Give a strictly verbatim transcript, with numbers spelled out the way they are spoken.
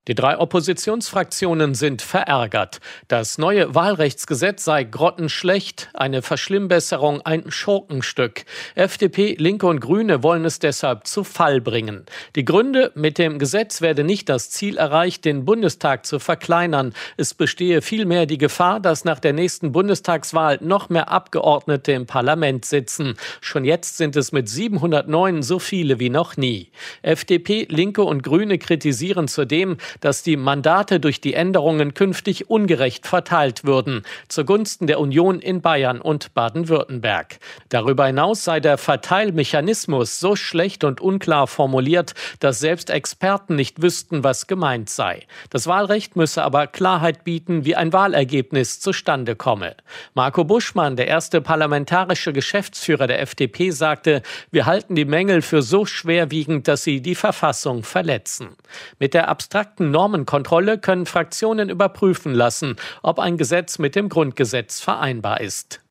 Die drei Oppositionsfraktionen sind verärgert. Das neue Wahlrechtsgesetz sei grottenschlecht, eine Verschlimmbesserung ein Schurkenstück. F D P, Linke und Grüne wollen es deshalb zu Fall bringen. Die Gründe: Mit dem Gesetz werde nicht das Ziel erreicht, den Bundestag zu verkleinern. Es bestehe vielmehr die Gefahr, dass nach der nächsten Bundestagswahl noch mehr Abgeordnete im Parlament sitzen. Schon jetzt sind es mit siebenhundertneun so viele wie noch nie. F D P, Linke und Grüne kritisieren zudem, dass die Mandate durch die Änderungen künftig ungerecht verteilt würden, zugunsten der Union in Bayern und Baden-Württemberg. Darüber hinaus sei der Verteilmechanismus so schlecht und unklar formuliert, dass selbst Experten nicht wüssten, was gemeint sei. Das Wahlrecht müsse aber Klarheit bieten, wie ein Wahlergebnis zustande komme. Marco Buschmann, der erste parlamentarische Geschäftsführer der F D P, sagte: Wir halten die Mängel für so schwerwiegend, dass sie die Verfassung verletzen. Mit der abstrakten Normenkontrolle können Fraktionen überprüfen lassen, ob ein Gesetz mit dem Grundgesetz vereinbar ist.